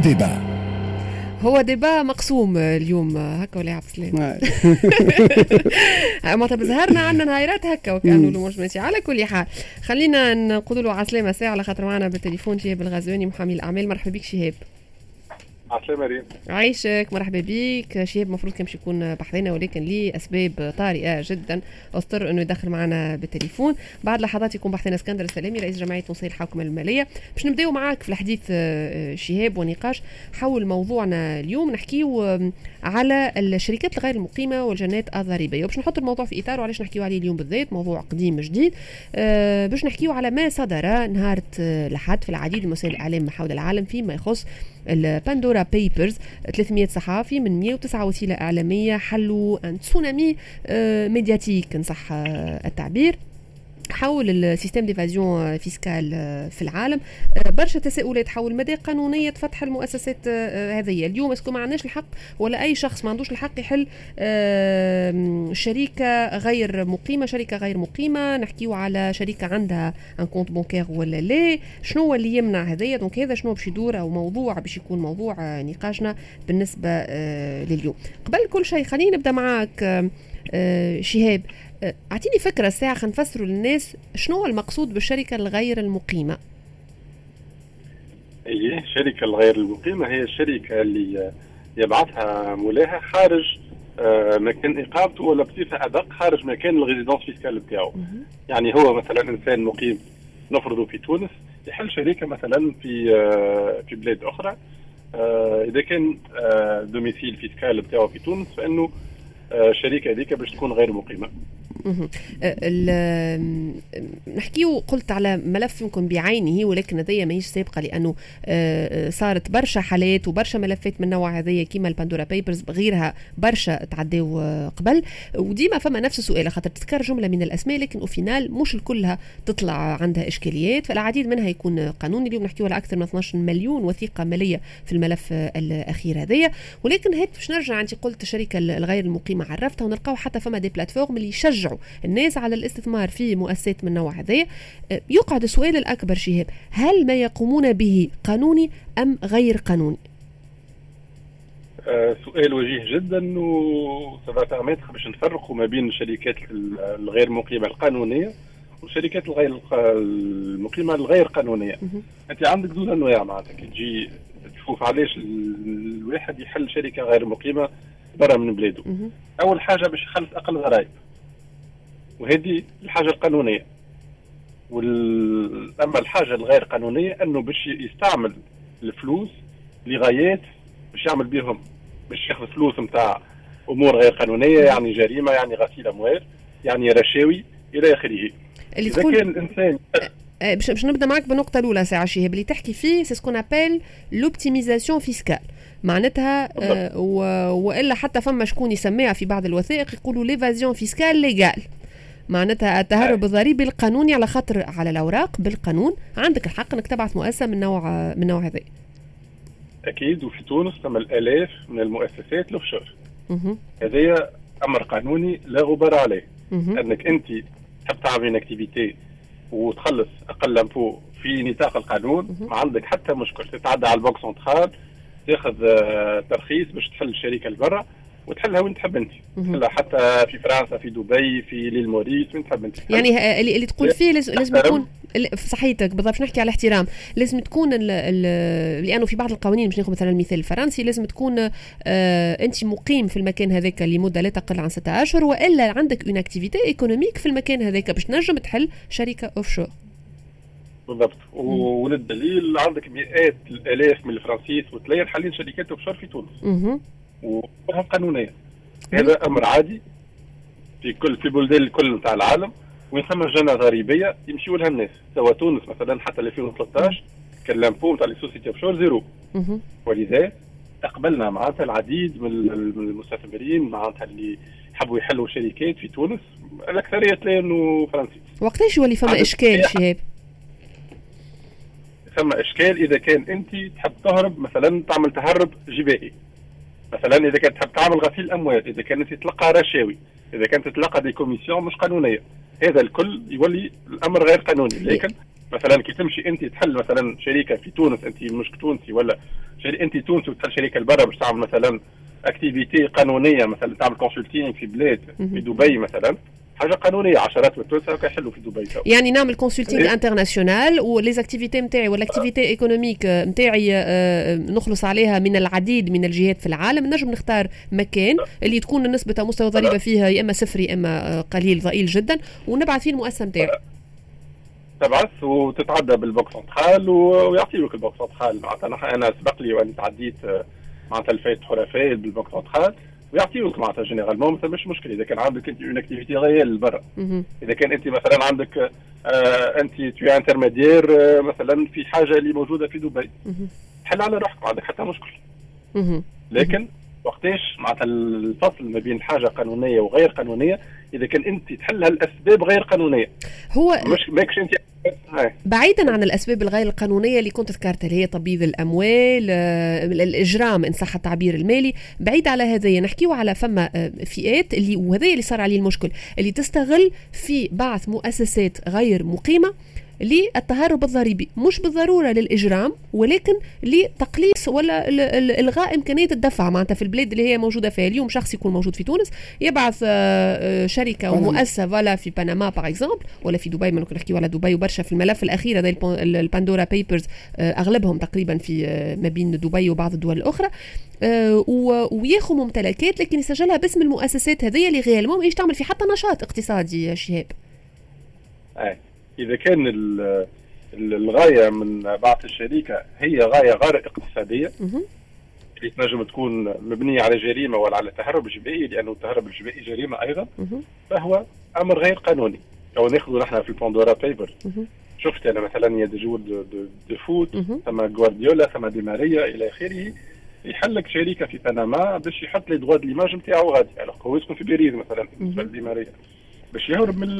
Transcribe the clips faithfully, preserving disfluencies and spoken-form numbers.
ديبا. هو ديبا مقسوم اليوم هكا ولا عبد السلام؟ ما بظهرنا عندنا نهايرات هكا وكانوا له مش ماشي. على كل حال خلينا نقول له عسلامة ساعة على خاطر معنا بالتليفون شهاب الغزواني محامي الأعمال. مرحبا بك شهاب. عسلامة ريم. عايشك مرحبا بك. شهاب مفروض كان باش يكون بحثنا ولكن ليه أسباب طارئة جدا اضطر انه يدخل معنا بالتليفون. بعد لحظات يكون بحثنا اسكندر السلامي رئيس جمعية تونسية الحوكمة المالية. باش نبداو معاك في الحديث شهاب ونقاش حول موضوعنا اليوم. نحكيو على الشركات الغير المقيمة والجنات الضريبية وباش نحط الموضوع في إطار وعلاش نحكيو عليه اليوم بالذات موضوع قديم جديد. أه باش نحكيو على ما صدر نهار الأحد في العديد من وسائل الإعلام حول العالم فيما يخص الباندورا بيبرز. ثلاثمئة صحافي من مئة وتسعة وسيلة إعلامية حلوا أن تسونامي أه ميدياتيك إن صح التعبير حول السيستم ديفازيون فيسكال في العالم. برشا تساؤلات حول مدى قانونية فتح المؤسسات هذه اليوم. اسكو ما عندناش الحق ولا أي شخص ما عندوش الحق يحل شركة غير مقيمة شركة غير مقيمة؟ نحكيو على شركة عندها ان كونت بانكير ولا لا؟ شنو اللي يمنع هذايا؟ دونك هذا شنو باش يدور أو موضوع باش يكون موضوع نقاشنا بالنسبة لليوم. قبل كل شيء خلينا نبدأ معك شهاب. أعطيني فكرة الساعة خلينا نفسروا للناس شنو المقصود بالشركة الغير المقيمة. ايه الشركة الغير المقيمة هي الشركة اللي يبعثها مولاها خارج مكان إقامته ولا بصفة أدق خارج مكان الريزيدونس فيسكال بتاعه. يعني هو مثلا إنسان مقيم نفرضه في تونس يحل شركة مثلا في في بلاد أخرى. إذا كان دوميسيل فيسكال بتاعه في تونس فإنه الشركة هذيك باش تكون غير مقيمة. نحكيو قلت على ملف يمكن بعينه ولكن هذيا ماهيش سابقة لأنه صارت برشا حالات وبرشا ملفات من نوع هذيا كيما الباندورا بيبرز بغيرها برشا تعداو قبل. وديما فما نفس السؤال خاطر تذكر جملة من الأسماء لكن وفينال مش الكلها تطلع عندها إشكاليات. فالعديد منها يكون قانوني. اليوم نحكيو على أكثر من اثناش مليون وثيقة مالية في الملف الأخير هذيا. ولكن هيك باش نرجع أنت قلت الشركة الغير المقيمة عرفتها ونلقاو حتى فما دي بلاتفورم اللي يشجعوا الناس على الاستثمار في مؤسسات من نوع هذا. يقعد السؤال الأكبر شهاب هل ما يقومون به قانوني أم غير قانوني؟ أه سؤال وجيه جدا وسبعة متر باش نفرقوا ما بين الشركات الغير مقيمة القانونية والشركات الغير المقيمة الغير قانونية. أنت عندك دون أنواع معناتها كي تجي تشوف علاش الواحد يحل شركة غير مقيمة برا من بلاده. أول حاجة باش يخلص أقل ضرائب وهذه الحاجة القانونية. وال... أما الحاجة الغير قانونية أنه باش يستعمل الفلوس لغايات باش يعمل بيهم باش ياخذ فلوس متاع أمور غير قانونية يعني جريمة يعني غسيل أموال يعني رشاوي إلى آخره. اللي إذا كان الإنسان باش باش نبدا معك بالنقطة الأولى ساعة شهاب اللي تحكي فيه سي سكون أبل لوبتيميزاسيون فيسكال معناتها آه وإلا حتى فما شكون يسميها في بعض الوثائق يقولوا ليفازيون فيسكال ليغال معناتها التهرب الضريبي القانوني على خاطر على الأوراق بالقانون عندك الحق انك تبعث مؤسسة من نوع من نوع هذا. أكيد وفي تونس ثم الآلاف من المؤسسات الأوفشور. هذا أمر قانوني لا غبار عليه. مه. أنك أنت تحب تعمل اكتيفيتي وتخلص أقل أمبو في نطاق القانون مه. ما عندك حتى مشكل تتعدى على البنك سنترال تاخذ ترخيص باش تحل الشركة البرة وتحلها وين تحب انت. تحلها حتى في فرنسا في دبي في ليل موريس وين تحب انت. يعني اللي, اللي تقول فيه لازم, لازم يكون صحيتك بالضبط. نحكي على احترام لازم تكون ال ال لانه في بعض القوانين مش ناخذ مثلا المثال الفرنسي لازم تكون آه انت مقيم في المكان هذاك لمده لا تقل عن ستة اشهر والا عندك اون اكتيفيتي ايكونوميك في المكان هذاك باش تنجم تحل شركه اوفشور. بالضبط. وللدليل عندك مئات الالاف من الفرنسيس وتلاقي حاليا شركات اوفشور في تونس. اها وهم قانونيه. هذا امر عادي في كل في بلدان الكل نتاع العالم وين ثم جنة ضريبيه يمشيوا لها الناس سواء تونس مثلا حتى ألفين وثلاثة عشر كان لامبو نتاع لي سوسيتي اوفشور زيرو. اها ولذا اقبلنا معناتها العديد من المستثمرين معناتها اللي يحبوا يحلوا شركات في تونس الاكثريه تلاقي انه فرنسي. وقتاش يولي فما اشكال شهاب؟ ثم اشكال اذا كان انت تحب تهرب مثلا تعمل تهرب جبائي مثلا اذا كانت تحب تعمل غسيل اموال اذا كانت تتلقى رشاوي اذا كانت تتلقى دي كوميسيون مش قانونيه هذا الكل يولي الامر غير قانوني. لكن مثلا كي تمشي انت تحل مثلا شركه في تونس، انت مش تونسي ولا شري... انت تونسي وتحل شركه لبرا باش تعمل مثلا اكتيفيتي قانونيه، مثلا تعمل كونسلتينغ في بلاد في دبي مثلا، حاجه قانونيه. عشرات من التوانسه يحلوا في دبي تو. يعني نعمل كونسلتينغ انترناسيونال وليزاكتيفيتي نتاعي ولا اكتيفيتي ايكونوميك نتاعي نخلص عليها من العديد من الجهات في العالم، نجم نختار مكان اللي تكون نسبه مستوى الضريبه فيها يا اما صفر يا اما قليل ضئيل جدا، ونبعث فيه المؤسسه نتاعي. تبعث وتتعدى بالبوك سنترال ويعطيوك البوك سنترال. معناتها انا سبق لي واني تعديت معناتها الفايت حرفاء بالبوك سنترال ويعطيوك معناتها جينيرالمون مثلا مش مشكله اذا كان عندك انت اون اكتيفيتي غير لبرا. اذا كان انت مثلا عندك آه انت تو انترميدير آه مثلا في حاجه اللي موجوده في دبي، حل على روحك ما عندك حتى مشكل. لكن وقتاش معناتها الفصل ما بين حاجه قانونيه وغير قانونيه، اذا كان انت تحلها الاسباب غير قانونيه هو مش ماكش انت. بعيدا عن الاسباب الغير القانونيه اللي كنت ذكرتها اللي هي تبييض الاموال، الاجرام ان صح التعبير المالي، بعيد على هذايا نحكيو على فما فئات اللي وهذا اللي صار عليه المشكل، اللي تستغل في بعث مؤسسات غير مقيمه للتهرب الضريبي، مش بالضروره للاجرام ولكن لتقليص ولا الغاء امكانيه الدفع. معناتها في البلاد اللي هي موجوده فيها اليوم شخص يكون موجود في تونس يبعث شركه ومؤسسه ولا في بنما باغ اكزومبل ولا في دبي، ممكن نحكيو على دبي وبرشا في الملف الاخير هذا الباندورا بيبرز اغلبهم تقريبا في ما بين دبي وبعض الدول الاخرى، وياخذ ممتلكات لكن يسجلها باسم المؤسسات هذه اللي غير المهم ايش تعمل في حتى نشاط اقتصادي يا شهاب. اي إذا كان الغاية من بعث الشركة هي غاية غير اقتصادية اللي تنجم تكون مبنية على جريمة ولا على تهرب جبائي، لأنه التهرب الجبائي جريمة أيضا، فهو أمر غير قانوني. لو ناخذ نحن في الباندورا بيبر شفت أنا مثلا يا دجور دو, دو, دو فوت ثم غوارديولا ثم دي ماريا إلى آخره، يحلك شركة في بنما باش يحط لي دغوا ليماج نتاعو غادي، alors هو يسكن في باريس مثلا بالنسبة لدي ماريا باش يهرب من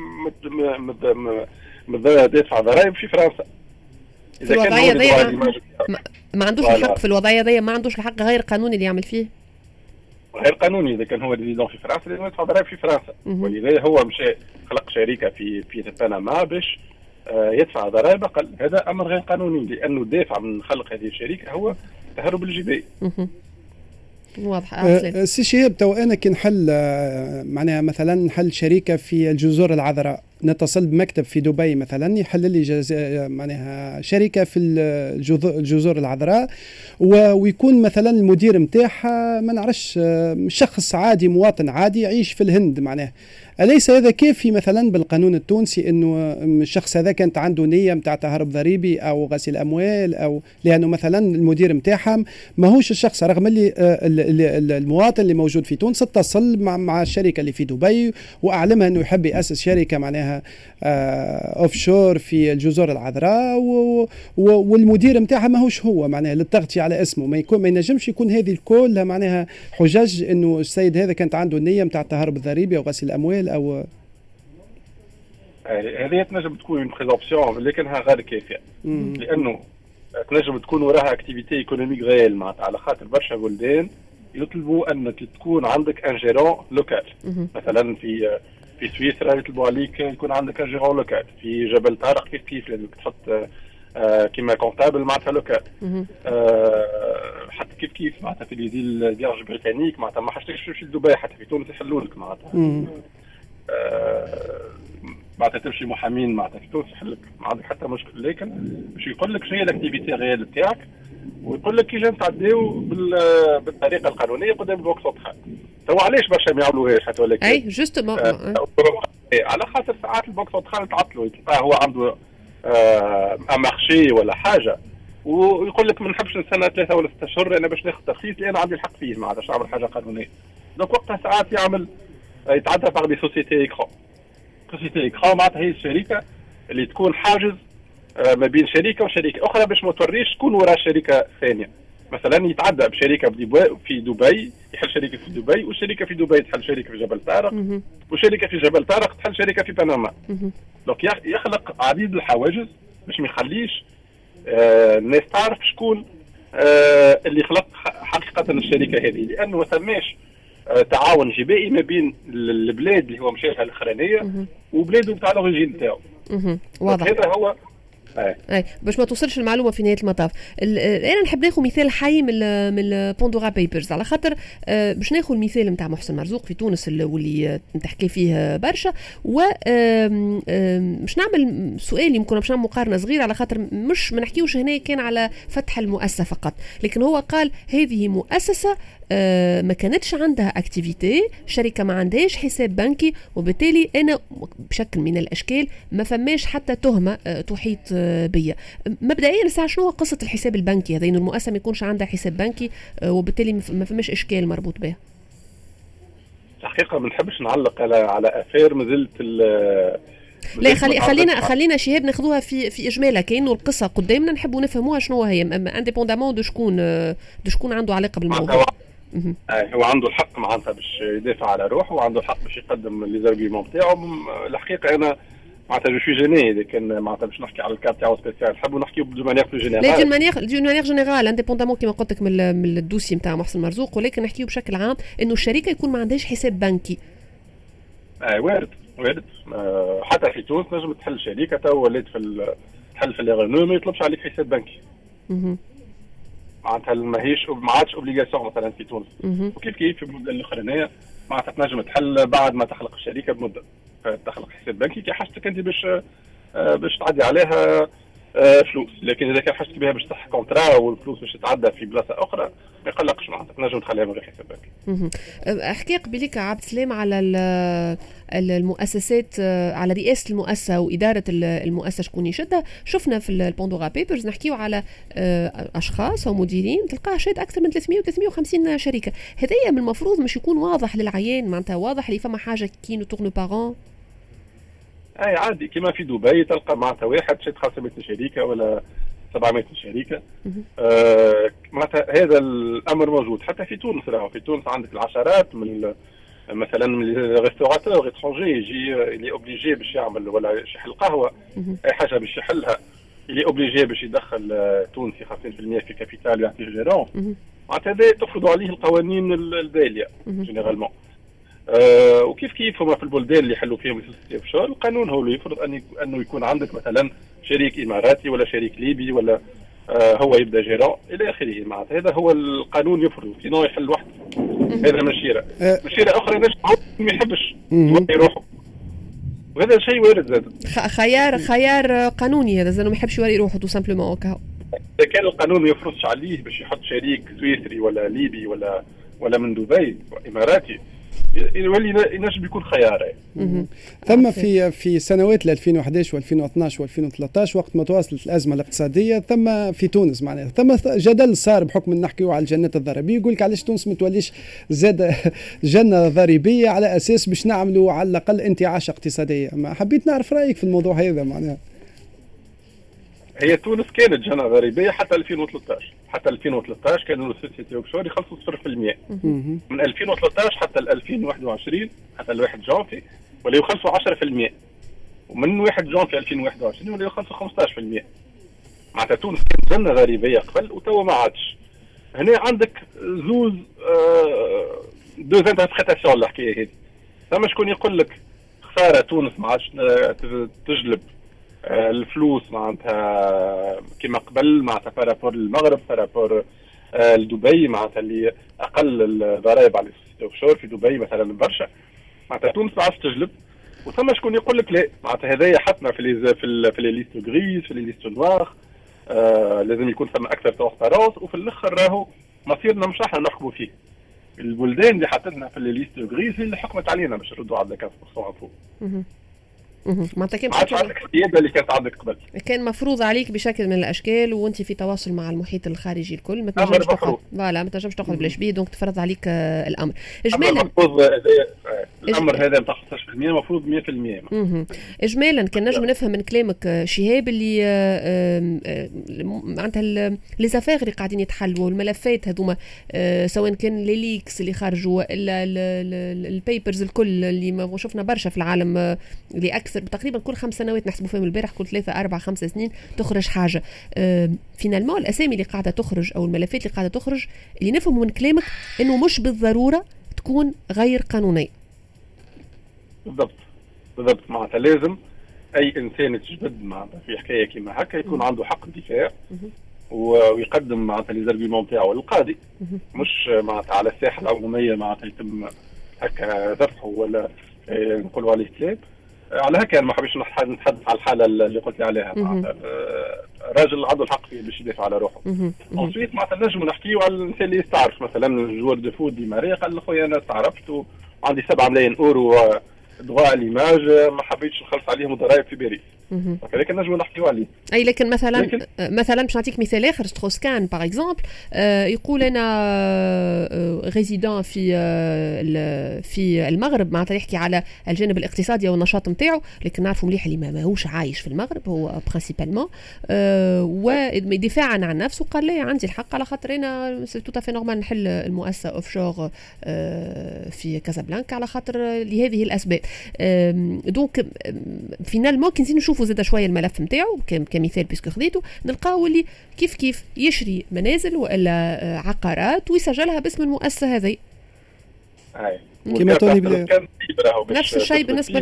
من دافع ضرائب في فرنسا. اذا كان ما, ما عندوش الحق في الوضعيه ذي، ما عندوش الحق غير قانوني اللي يعمل فيه غير قانوني. اذا كان هو ريزيدون في فرنسا لازم يدفع ضرائب في فرنسا، ولذا هو مشى خلق شركه في في بنما باش يدفع ضرائب اقل. هذا امر غير قانوني لانه دافع من خلق هذه الشركه هو تهرب الجبائي. واضح. أه سي شهاب، تو انا كي نحل معناها مثلا نحل شركه في الجزر العذراء، نتصل بمكتب في دبي مثلا يحل لي جز... معناها شركه في الجزر العذراء، ويكون مثلا المدير نتاعها ما نعرفش شخص عادي مواطن عادي يعيش في الهند. معناها أليس هذا كافي مثلا بالقانون التونسي انه الشخص هذا كانت عنده نيه نتاع تهرب ضريبي او غسيل اموال، او لانه مثلا المدير نتاعها ماهوش الشخص، رغم اللي المواطن اللي موجود في تونس اتصل مع مع الشركه اللي في دبي واعلمها انه يحب ياسس شركه معناها اوف شور في الجزر العذراء، والمدير نتاعها ماهوش هو معناها للتغطيه على اسمه. ما يكون ما ينجمش يكون هذه الكل معناها حجج انه السيد هذا كانت عنده النيه نتاع التهرب الضريبي او غسيل الاموال او هذه تنجم تكون بريزومبسيون لكنها غير كافيه، لانه تنجم تكون وراها اكتيفيتي ايكونوميك غير معناتها، على خاطر برشا بلدان يطلبوا انك تكون عندك ان جيرون لوكال. مثلا في في سويسرا يطلبوا عليك يكون عندك ان جيرون لوكال، في جبل طارق كيف كيف لازمك تحط آه كيما كونتابل معناتها لوكال، آه حتى كيف كيف معناتها في لي فيرج بريطانيك معناتها ما حاجتكش تمشي لدبي، حتى في تونس يحلوا لك معناتها آه معناتها تمشي محامين معناتها في تونس يحلك ما عندك حتى مشكل. لكن باش يقول لك شنو هي الاكتيفيتي ريال تاعك ويقول لك كيفاش تعديو بالطريقه القانونيه قدام البوك سنترال. تو علاش برشا ما يعملوهاش حتى ولا اي جوستومون آه على خاطر ساعات البوك سنترال تعطلوا، تلقاه هو عنده آه مارشي ولا حاجه ويقول لك ما نحبش نستنى ثلاثه ولا ستة اشهر انا باش ناخذ ترخيص لان عندي الحق فيه ما عادش نعمل حاجه قانونيه. دونك وقتها ساعات يعمل يتعدى باغ دي سوسيتي ايكرون. سوسيتي ايكرون معناتها هي الشركه اللي تكون حاجز آه ما بين شركه وشركه اخرى باش ما توريش تكون وراء شركه ثانيه. مثلا يتعدى بشركه في دبي يحل شركه في دبي، والشركه في دبي تحل شركه في جبل طارق، وشركه في جبل طارق تحل شركه في بنما. دونك يخلق عديد الحواجز باش ما يخليش آه الناس تعرف شكون آه اللي خلق حقيقه الشركه هذه، لانه ما ثماش آه تعاون جبائي ما بين البلاد اللي هو مشيتها الاخرانيه وبلاده نتاع الاوريجين نتاعو. واضح. هذا هو اي باش ما توصلش المعلومه في نهايه المطاف. انا نحب ناخذ مثال حي من ال من البوندورا بيبرز على خاطر باش ناخذ المثال نتاع محسن مرزوق في تونس واللي تحكي فيه برشا، و باش نعمل سؤال يمكن باش نعمل مقارنه صغيره على خاطر مش ما نحكيوش هنا كان على فتح المؤسسه فقط، لكن هو قال هذه مؤسسه ما كانتش عندها اكتيفيتي، شركه ما عندهاش حساب بنكي، وبالتالي انا بشكل من الاشكال ما فماش حتى تهمه تحيط بيا. مبدئيا ساعه شنو قصه الحساب البنكي هذا؟ انه المؤسسه ما يكونش عندها حساب بنكي وبالتالي ما فماش اشكال مربوط به. الحقيقه ما نحبش نعلق على على افير مازلت لا خلي خلينا خلينا شهاب ناخذوها في في اجمالها كانه القصه قدامنا نحبوا نفهموها شنو هي انديبوندامون دو شكون دو شكون عنده علاقه بالموضوع. هو عنده الحق معناتها باش يدافع على روحه وعنده الحق باش يقدم لي زارغيومون نتاعو. الحقيقه انا معناتها جو سوي جيني لكن معناتها باش نحكي على الكاب تاعو سبيسيال نحبوا نحكيو دو مانيير بلو جينيرال. لا دو مانيير دو مانيير جينيرال انديبوندامون كيما قلت لك من من الدوسي نتاع محسن مرزوق، ولكن نحكيو بشكل عام انه الشركه يكون ما عندهاش حساب بنكي. اي وارد وارد أه حتى في تونس نجم تحل شركه تو ولات في تحل في لي ما يطلبش عليك حساب بنكي. اها معناتها ماهيش ما عادش اوبليغاسيون مثلا في تونس. وكيف كيف في المده الاخرانيه معناتها تنجم تحل بعد ما تخلق الشركه بمده تخلق حساب بنكي كي حاجتك انت باش باش تعدي عليها فلوس، لكن اذا كان حاجتك بها باش تصح كونترا والفلوس باش تتعدى في بلاصه اخرى ما يقلقش معناتها تنجم تخليها من غير حساب بنكي. احكي قبليك عبد السلام على المؤسسات، على رئاسه المؤسسه واداره المؤسسه شكون يشدها. شفنا في البوندورا بيبرز نحكيو على اشخاص او مديرين تلقاه شاد اكثر من ثلاثمية و ثلاثمية وخمسين شركه. هذايا من المفروض مش يكون واضح للعيان معناتها واضح اللي فما حاجه كي نو تورنو بارون. اي عادي كما في دبي تلقى معناتها واحد شاد خمسمية شركه ولا سبعمية شركه. آه معناتها هذا الامر موجود حتى في تونس. راهو في تونس عندك العشرات من مثلا من الريستوراتور اترونجي يجي اللي اوبليجي باش يعمل ولا يحل قهوه اي حاجه باش يحلها اللي اوبليجي باش يدخل تونسي خمسين بالمية في كابيتال يعطيه جيرون. معناتها هذا تفرض عليه القوانين الداليه جينيرالمون. أه وكيف كيف هما في البلدان اللي يحلوا فيهم السيستم اوفشور القانون هو اللي يفرض أن انه يكون عندك مثلا شريك اماراتي ولا شريك ليبي ولا أه هو يبدا جيرون الى اخره. معناتها هذا هو القانون يفرض سينو يحل وحده. هذا مشيره مشيره اخرى ناس ما يحبش يروحوا وهذا شيء وارد زاد. خيار خيار قانوني هذا زانو ما يحبش يوري روحه تو سامبلومون هكا. اذا كان القانون ما يفرضش عليه باش يحط شريك سويسري ولا ليبي ولا ولا من دبي اماراتي يولي ينجم يكون خيار. ثم في في سنوات ألفين وأحد عشر وألفين واثناش وألفين وثلاثة عشر وقت ما تواصلت الازمه الاقتصاديه ثم في تونس معناها ثم جدل صار بحكم نحكيو على الجنات الضريبيه. يقول لك علاش تونس ما توليش زاد جنه ضريبيه على اساس باش نعملوا على الاقل انتعاش اقتصاديه. ما حبيت نعرف رايك في الموضوع هذا. معناها هي تونس كانت جنة ضريبية حتى ألفين وثلاثة عشر حتى ألفين وثلاثة عشر كانوا السوسيتي اوفشور يخلصوا صفر بالمية. من ألفين وثلاثة عشر حتى ألفين وواحد وعشرين حتى الواحد جانفي ولا يخلصوا عشرة بالمية، ومن واحد جانفي ألفين وواحد وعشرين ولا يخلصوا خمسة عشر بالمية. معناتها تونس كانت جنة ضريبية قبل وتوا ما عادش. هنا عندك زوز آه دوز انتربريتاسيون الحكاية هذه. ثم شكون يقول لك خسارة تونس ما عادش تجلب الفلوس معناتها كما قبل معناتها بارابور للمغرب بارابور لدبي معناتها اللي اقل الضرائب على السوسيتي اوفشور في دبي مثلا برشا. معناتها تونس ما عادش تجلب. وثم شكون يقول لك لا معناتها هذايا حطنا في لي في في لي ليست غريز في لي ليست نوار. آه لازم يكون ثم اكثر ترونسبارونس وفي الاخر راهو مصيرنا مش احنا نحكموا فيه. البلدان اللي حطتنا في لي ليست غريز اللي حكمت علينا باش نردوا على خمسة بالمية فوق. معناتها كان عندك السياده اللي كانت عندك قبل كان مفروض عليك بشكل من الاشكال وانت في تواصل مع المحيط الخارجي الكل ما تنجمش تاخذ فوالا ما تنجمش تاخذ بلاش بيه دونك تفرض عليك آه الامر اجمالا. الامر هذا نتاع خمسة عشر بالمية مفروض مية بالمية. اجمالا كان نجم نفهم من كلامك شهاب اللي معناتها لي زافير اللي قاعدين يتحلوا الملفات هذوما آه سواء كان لي ليكس اللي خرجوا الا البيبرز الكل اللي ما شفنا برشا في العالم آه اللي اكثر تقريبا كل خمس سنوات نحسبوا فيهم البارح كل ثلاثة أربعة خمسة سنين تخرج حاجة. أه فينالمون الأسامي اللي قاعدة تخرج أو الملفات اللي قاعدة تخرج اللي نفهم من كلامك إنه مش بالضرورة تكون غير قانونية. بالضبط بالضبط. معناتها لازم اي انسان يتجبد معناتها في حكايه كيما هكا يكون عنده حق الدفاع ويقدم معناتها لي زارغيومون نتاعو للقاضي، مش معناتها على الساحه العموميه معناتها يتم هكا ذبحه ولا نقولوا عليه كلاب. على هكا ما حبيتش نتحدث على الحاله اللي قلت لي عليها، معناتها راجل عنده الحق باش يدافع على روحه. انسويت معناتها نجموا نحكيوا على الانسان اللي يستعرف، مثلا الجوار دو فوت دي ماري قال خويا انا استعرفت وعندي سبعة ملايين اورو دغوا ليماج ما حبيتش نخلص عليهم الضرائب في باريس، هذاك نجموا نحكيوا عليه. اي لكن مثلا لكن مثلا باش نعطيك مثال اخر، ستروسكان باغ اكزومبل يقول انا ريزيدون في في المغرب، معناتها يحكي على الجانب الاقتصادي والنشاط نتاعو، لكن نعرفوا مليح اللي ما ماهوش عايش في المغرب هو برينسيبالمون، ودفاعا عن نفسه قال لي عندي الحق على خاطر انا سي تو افي نورمال نحل المؤسسه اوف شور في كازابلانكا على خاطر لهذه الاسباب. دونك فينالمون كي نزيد نشوفوا زاد شويه الملف نتاعو كمثال بيسكو خذيته، نلقاو اللي كيف كيف يشري منازل والا عقارات ويسجلها باسم المؤسسه هذه. اي كيما توني بلير نفس الشيء بالنسبه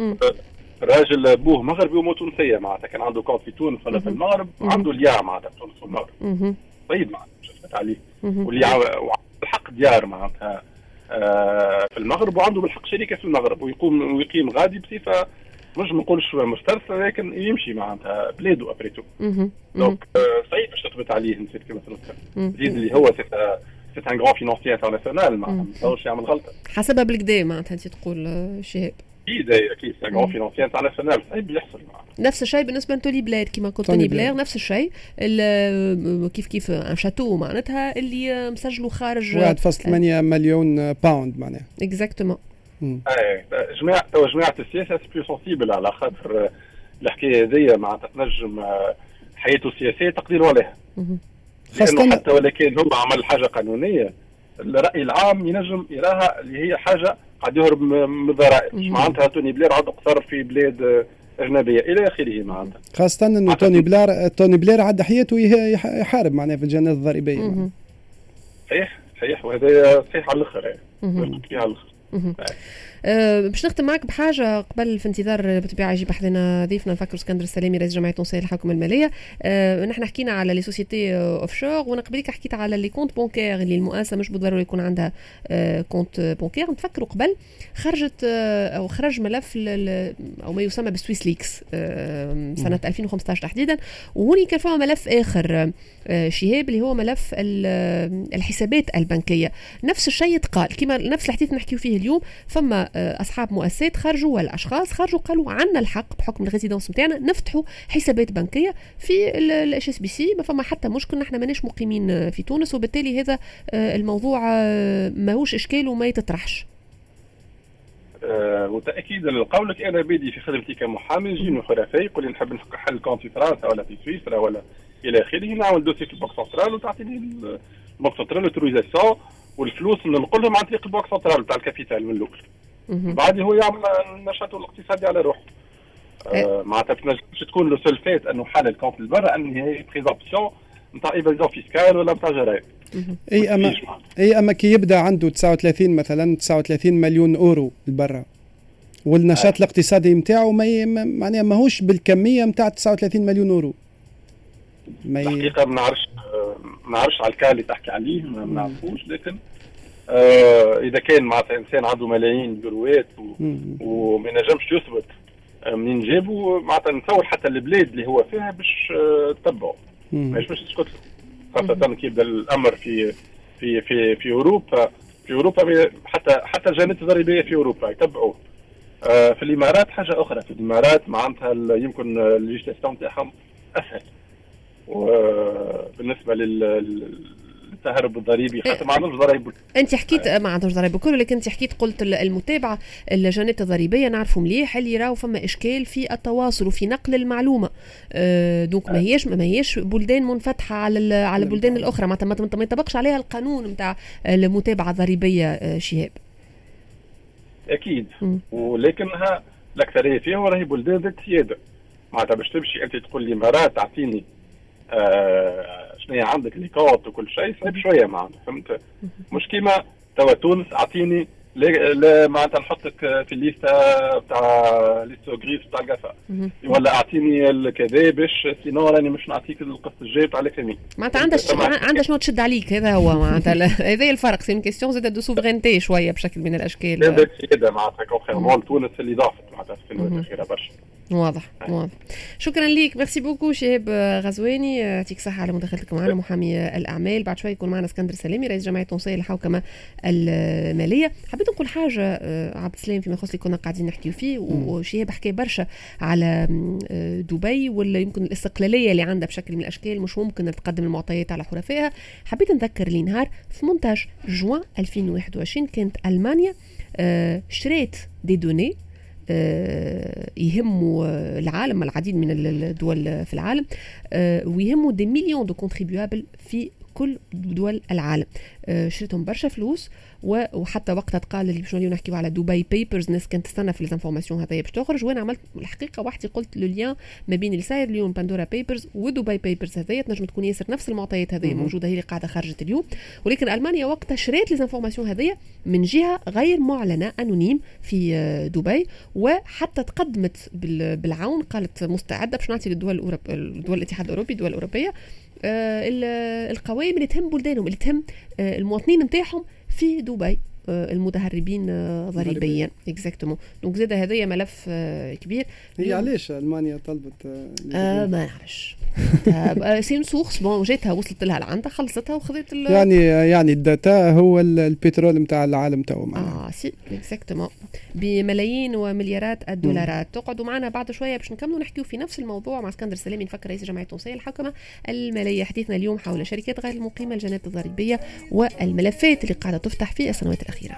الراجل بوه مغربي ومو تونسيه، معناتها كان عنده كونت في تونس ولا في المغرب وعنده اليا معناتها في تونس والمغرب. طيب معناتها شفت عليه واللي عنده الحق ديار معناتها في المغرب وعنده بالحق شركه في المغرب ويقوم ويقيم غادي بصفه مش ما نقولش مسترسل لكن يمشي معناتها بلاده ابريتو. دونك صعيب باش تثبت عليه نسيت كيما تنسى زيد اللي هو سي سي ان غران فينانسيير انترناسيونال معناتها ما يقدرش يعمل غلطه حسب بالكدا معناتها انت تقول شهاب. اكيد اكيد سي ان غران فينانسيير انترناسيونال صعيب يحصل معاه. نفس الشيء بالنسبه لتوني بلير كيما قلت توني بلير نفس الشيء كيف كيف ان شاتو معناتها اللي مسجلوا خارج واحد فاصلة ثمانية مليون باوند معناها اكزاكتومون. اي جماعه تو جماعه السياسه سي سونسيبل على خاطر الحكايه هذيا معناتها تنجم حياته السياسيه تقدير عليها، خاصه حتى ولكن هم عمل حاجه قانونيه الراي العام ينجم يراها اللي هي حاجه قاعد يهرب من الضرائب، مش معناتها توني بلير عاد قصر في بلاد اجنبيه الى اخره معناتها، خاصه انه توني بلير توني بلير عاد حياته يحارب معناها في الجنات الضريبيه. صحيح صحيح وهذا صحيح على الاخر يعني على الاخر. أه باش نختم معك بحاجه قبل في انتظار بالطبيعه يجي بحثنا ضيفنا نفكر اسكندر السلامي رئيس جمعيه تونسيه للحوكمه الماليه. أه نحن حكينا على لي سوسيتي اوف شور وانا قبليك حكيت على لي كونت بونكير اللي المؤسسه مش بالضروره يكون عندها أه كونت بونكير. نتفكروا قبل خرجت أه او خرج ملف او ما يسمى بسويس ليكس أه سنه ألفين وخمسطاش تحديدا، وهوني كان فما ملف اخر أه شهاب اللي هو ملف الحسابات البنكيه. نفس الشيء تقال كما نفس الحديث نحكيو فيه اليوم، فما اصحاب مؤسسات خرجوا ولا اشخاص خرجوا قالوا عندنا الحق بحكم الريزيدونس نتاعنا نفتحوا حسابات بنكيه في الاتش اس بي سي، ما فما حتى مشكل، نحن ماناش مقيمين في تونس وبالتالي هذا الموضوع ماهوش اشكال وما يتطرحش. أه وتاكيدا لقولك انا بيدي في خدمتي كمحامي يجيني حرفاء يقول لي نحب نحل كونت في فرنسا ولا في سويسرا ولا الى اخره، نعمل دوسي في البنك سنترال وتعطيني البنك سنترال اوتوريزاسيون والفلوس ننقلهم عن طريق البنك سنترال تاع الكابيتال من الاول. بعد هو يعمل نشاطه الاقتصادي على روحه. آه معناتها باش تكون لو سول فات انه حل الكونت لبرا ان هي بريزامبسيون نتاع ايفازيون فيسكال ولا نتاع جرائم. اي اما اي اما كي يبدا عنده تسعة وثلاثين مثلا تسعة وثلاثين مليون اورو لبرا والنشاط آه. الاقتصادي نتاعو ما معناها ماهوش بالكميه نتاع تسعة وثلاثين مليون اورو. ما الحقيقه ما نعرفش ما نعرفش على الكال اللي تحكي عليه ما نعرفوش، لكن آه اذا كان معناتها انسان عنده ملايين يوروات وما ينجمش يثبت آه منين جابوا، معناتها نتصور حتى البلاد اللي هو فيها باش آه تتبعوا ماهيش باش تسكت، خاصه كي يبدا الامر في في في في اوروبا في اوروبا حتى حتى الجنات الضريبيه في اوروبا يتبعوا. آه في الامارات حاجه اخرى، في الامارات معناتها يمكن الليجيستاسيون تاعهم اسهل، وبالنسبه لل التهرب الضريبي حتى ما عندوش ضرائب. انت حكيت ما عندوش ضرائب كله، لكن انت حكيت قلت المتابعه الجنات الضريبيه نعرفوا مليح اللي راهو فما اشكال في التواصل وفي نقل المعلومه. أه دوك ما هيش ما هيش بلدان منفتحه على على البلدان الاخرى، معناتها ما يطبقش عليها القانون نتاع المتابعه الضريبيه. شهاب اكيد م. ولكنها الاكثريه فيها راهي بلدان ذات سياده، معناتها باش تمشي انت تقول لي مرات تعطيني آه شنو عندك ليكوت وكل شيء صعب شويه معناتها، فهمت؟ مش كيما توا تونس اعطيني لا لا معناتها نحطك في الليسته بتاع ليستو غريس بتاع القفا ولا اعطيني كذا باش سينو راني مش نعطيك القسط الجاي بتاع الفامي. معناتها عندها عندها شنو تشد عليك، هذا هو معناتها هذا الفرق. سي كيستيون زاد دو سوفرينتي شويه بشكل من الاشكال. هذاك هذا معناتها كونتريرمون تونس اللي ضافت معناتها في السنوات الاخيره برشا. واضح واضح. شكرا ليك، ميرسي بوكو شهاب غزواني، يعطيك الصحه على مداخلتك معنا، محامي الاعمال. بعد شوي يكون معنا اسكندر سلامي رئيس جمعيه تونسيه للحوكمه الماليه. حبيت نقول حاجه عبد السلام فيما يخص اللي كنا قاعدين نحكيو فيه، وشهاب حكى برشا على دبي ولا يمكن الاستقلاليه اللي عندها بشكل من الاشكال، مش ممكن تقدم المعطيات على حرفائها. حبيت نذكر لي نهار ثمانية عشر جوان ألفين وواحد وعشرين كانت المانيا اشتريت دي دوني يهموا العالم، العديد من الدول في العالم، ويهموا دي مليون دو كونتريبيوابل في كل دول العالم. شريتهم برشا فلوس، وحتى وقتها تقال اللي باش نوليو نحكيو على دبي بيبرز، الناس كانت تستنى في الانفورماسيون هذايا باش تخرج، وانا عملت الحقيقه وحدي قلت لو ليان ما بين اللي صاير اليوم باندورا بيبرز ودبي بيبرز هذايا تنجم تكون ياسر نفس المعطيات هذه موجوده، هي اللي قاعده خرجت اليوم. ولكن المانيا وقتها شريت ليزانفورماسيون هذيا من جهه غير معلنه انونيم في دبي، وحتى تقدمت بالعون، قالت مستعده باش نعطي للدول الأوروب... الدول الاتحاد الاوروبي الدول الاوروبيه آه القوائم اللي تهم بلدانهم، اللي تهم آه المواطنين نتاعهم في دبي، آه المتهربين آه ضريبيا. اكزاكتومون. دونك زاد هذايا ملف آه كبير. هي علاش المانيا طلبت آه, آه ما نعرفش سين سورس بون جاتها وصلت لها لعندها خلصتها وخذت يعني يعني الداتا هو البترول نتاع العالم تو اه سي اكزاكتومون بملايين ومليارات الدولارات. تقعدوا معنا بعد شويه باش نكملوا نحكيو في نفس الموضوع مع اسكندر سلامي، نفكر رئيس جمعيه تونسيه للحوكمه الماليه. حديثنا اليوم حول شركات غير المقيمه، الجنات الضريبيه والملفات اللي قاعده تفتح في السنوات الاخيره.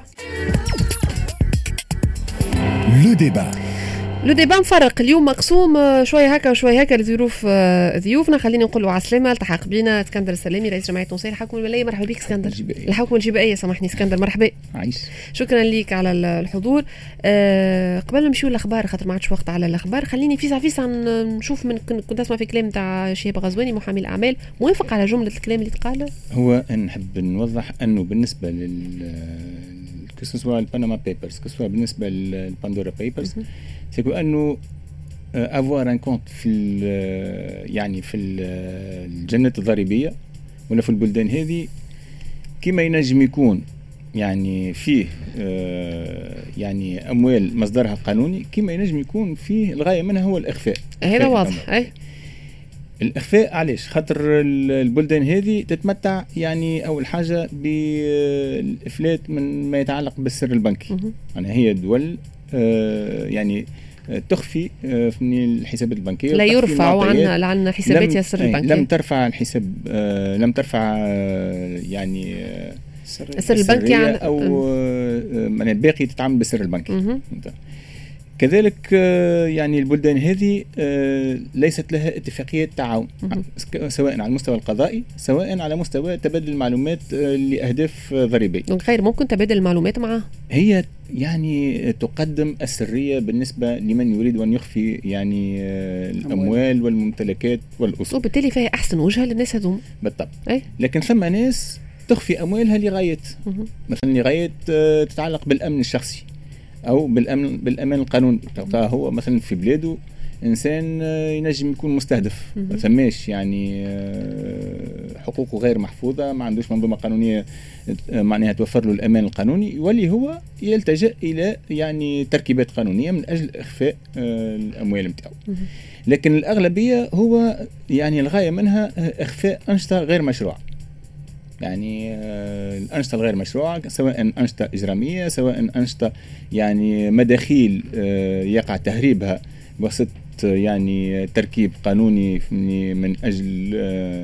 لو ديبا لو ديبا مفرق اليوم مقسوم شويه هكا وشويه هكا لظروف ضيوفنا. خليني نقول له عسلامه، التحق بينا اسكندر السلامي رئيس جمعيه تونسيه للحوكمه الماليه. مرحبا بك اسكندر. الحوكمه الجبائيه سامحني اسكندر، مرحبا. عايش. شكرا ليك على الحضور. أه قبل ما نمشيو للاخبار خاطر ما عادش وقت على الاخبار، خليني فيسع فيسع نشوف من كنت اسمع في كلام تاع شهاب غزواني محامي الاعمال، موافق على جمله الكلام اللي تقال؟ هو نحب نوضح انه بالنسبه لل كسوا الباناما بيبرز كسوا بالنسبه للباندورا بيبرز سيكو انه افوار ان كونت في يعني في الجنات الضريبيه ولا في البلدان هذه كما ينجم يكون يعني فيه يعني اموال مصدرها قانوني، كما ينجم يكون فيه الغايه منها هو الاخفاء. هذا واضح. اي الإخفاء علاش؟ خاطر البلدان هذه تتمتع يعني أول حاجة بالإفلات من ما يتعلق بالسر البنكي. يعني هي دول يعني تخفي في الحسابات البنكية، لا يرفع عن عن حسابات السر البنكي، لم ترفع الحساب لم ترفع يعني السر البنكي يعني أو يعني باقي تتعامل بالسر البنكي. كذلك يعني البلدان هذه ليست لها اتفاقية تعاون سواء على المستوى القضائي سواء على مستوى تبادل المعلومات لأهداف ضريبية. دونك خير ممكن تبادل المعلومات معها. هي يعني تقدم السرية بالنسبة لمن يريد أن يخفي يعني الأموال والممتلكات والأصول، وبالتالي فيها أحسن وجهة للناس هذوم. بالطبع. أي؟ لكن ثم ناس تخفي أموالها لغاية مثلا لغاية تتعلق بالأمن الشخصي أو بالأمن بالأمان القانوني. تلقاه هو مثلا في بلاده إنسان ينجم يكون مستهدف، ما ثماش يعني حقوقه غير محفوظة، ما عندوش منظومة قانونية معناها توفر له الأمان القانوني، يولي هو يلتجأ إلى يعني تركيبات قانونية من أجل إخفاء الأموال متاعه. لكن الأغلبية هو يعني الغاية منها إخفاء أنشطة غير مشروعة. يعني الأنشطة الغير مشروعة سواء أنشطة إجرامية سواء أنشطة يعني مداخيل يقع تهريبها وسط يعني تركيب قانوني من أجل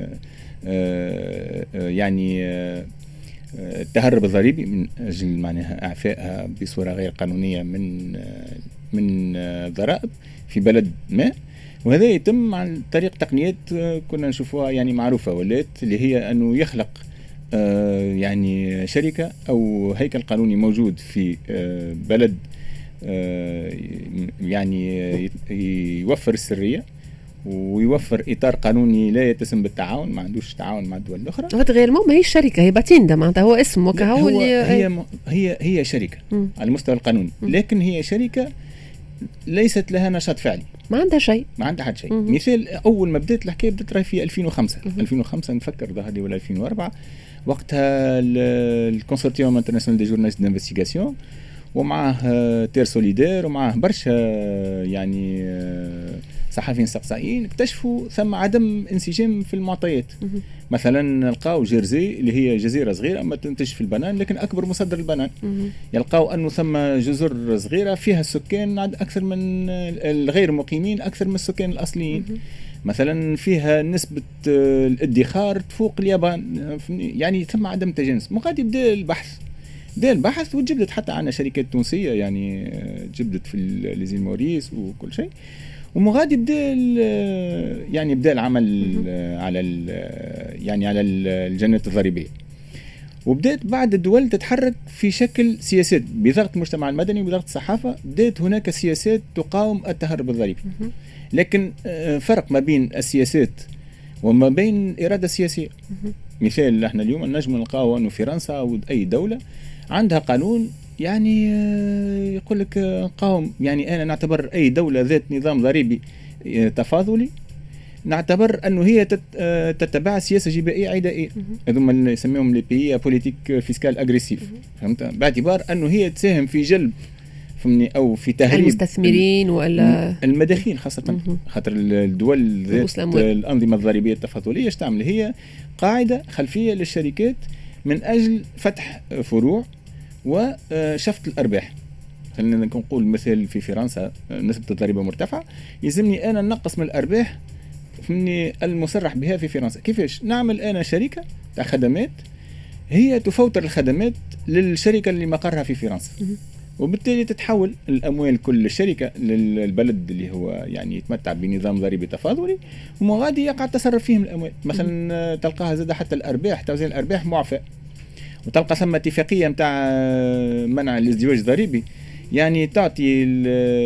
يعني التهرب الضريبي من أجل معناها إعفائها بصورة غير قانونية من من ضرائب في بلد ما، وهذا يتم عن طريق تقنيات كنا نشوفوها يعني معروفة ولات، اللي هي أنه يخلق آه يعني شركة أو هيكل قانوني موجود في آه بلد آه يعني يوفر السرية ويوفر اطار قانوني لا يتسم بالتعاون، ما عندوش تعاون مع الدول الاخرى. هذا غير ما هيش شركه، هي باتيندا معناتها هو اسم وكهو اللي هي م... هي هي شركه م. على المستوى القانوني، م. لكن هي شركه ليست لها نشاط فعلي، ما عندها شيء، ما عندها حد شيء. مثال اول ما بدات الحكايه بدات راهي في ألفين وخمسة م. ألفين وخمسة نفكر ظهر لي ولا ألفين وأربعة، وقتها الكونسورتيوم انترناسيونال دي جورناليست دانفستيغاسيون ومعه تير سوليدير ومعه برشا يعني صحفيين استقصائيين اكتشفوا ثم عدم انسجام في المعطيات. مثلا لقاو جيرزي اللي هي جزيره صغيره ما تنتج في البنان لكن اكبر مصدر البنان، يلقاو انه ثم جزر صغيره فيها السكان اكثر من الغير مقيمين اكثر من السكان الاصليين. مثلا فيها نسبه الادخار تفوق اليابان، يعني ثم عدم تجانس. وغادي يبدا البحث بدا البحث وتجبدت حتى عنا شركات تونسيه يعني جبدت في ليزيل موريس وكل شيء، ومغادي بدا يعني بدا العمل على يعني على الجنات الضريبيه، وبدات بعد الدول تتحرك في شكل سياسات بضغط المجتمع المدني وبضغط الصحافه. بدات هناك سياسات تقاوم التهرب الضريبي، لكن فرق ما بين السياسات وما بين اراده سياسيه. مثال احنا اليوم نجم نلقاو انه فرنسا او اي دوله عندها قانون يعني يقول لك قاوم، يعني انا نعتبر اي دوله ذات نظام ضريبي تفاضلي نعتبر انه هي تتبع سياسه جبائيه عدائيه، هذوما اللي يسميهم لي بي بوليتيك فيسكال اغريسيف، فهمت؟ باعتبار انه هي تساهم في جلب فهمني او في تهريب المستثمرين ولا المداخيل، خاصه خاطر الدول ذات الانظمه الضريبيه التفاضليه ايش تعمل؟ هي قاعده خلفيه للشركات من اجل فتح فروع وشفط الارباح. خلينا نقول مثال في فرنسا نسبه الضريبه مرتفعه، يلزمني انا نقص من الارباح فمني المصرح بها في فرنسا. كيفاش نعمل انا شركه تاع خدمات هي تفوتر الخدمات للشركه اللي مقرها في فرنسا، وبالتالي تتحول الاموال كل الشركه للبلد اللي هو يعني يتمتع بنظام ضريبي تفاضلي، ومغادي يقع التصرف فيهم الاموال. مثلا تلقاها زاد حتى الارباح توزيع الارباح معفى، وتلقى ثم اتفاقيه نتاع منع الازدواج الضريبي يعني تعطي ال